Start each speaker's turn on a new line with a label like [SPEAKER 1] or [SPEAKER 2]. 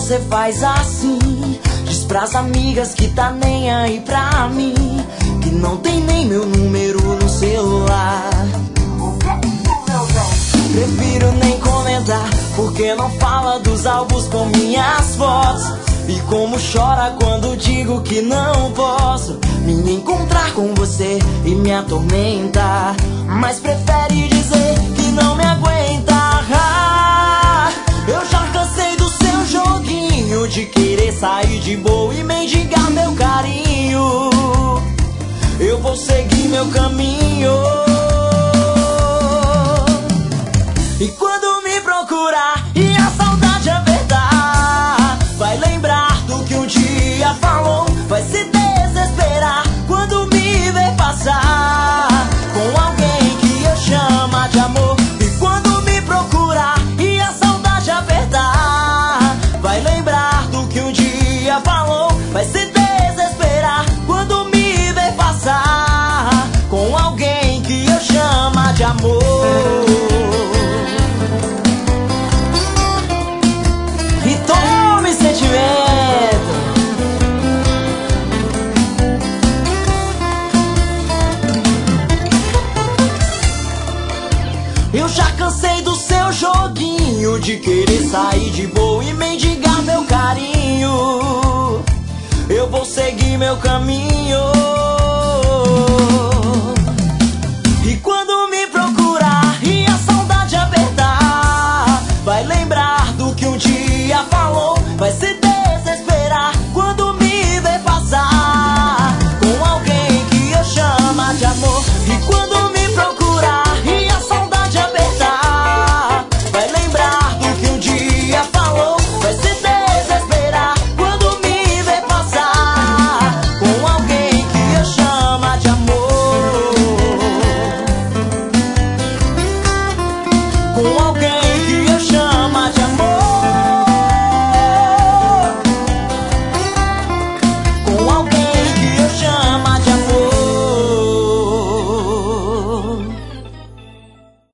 [SPEAKER 1] você faz assim? Diz pras amigas que tá nem aí pra mim, que não tem nem meu número no celular. Prefiro nem comentar, porque não fala dos álbuns com minhas fotos. E como chora quando digo que não posso me encontrar com você e me atormentar. Mas prefere dizer que não me aguenta. Eu já cansei do seu joguinho de querer sair de boa e mendigar meu carinho. Eu vou seguir meu caminho. E quando me procurar e a saudade apertar, vai lembrar do que um dia falou, vai se desesperar quando me ver passar com alguém que eu chamo de amor. E quando me procurar e a saudade apertar, vai lembrar do que um dia falou, vai se desesperar quando me ver passar com alguém que eu chamo de amor. Eu já cansei do seu joguinho de querer sair de boa e mendigar meu carinho. Eu vou seguir meu caminho.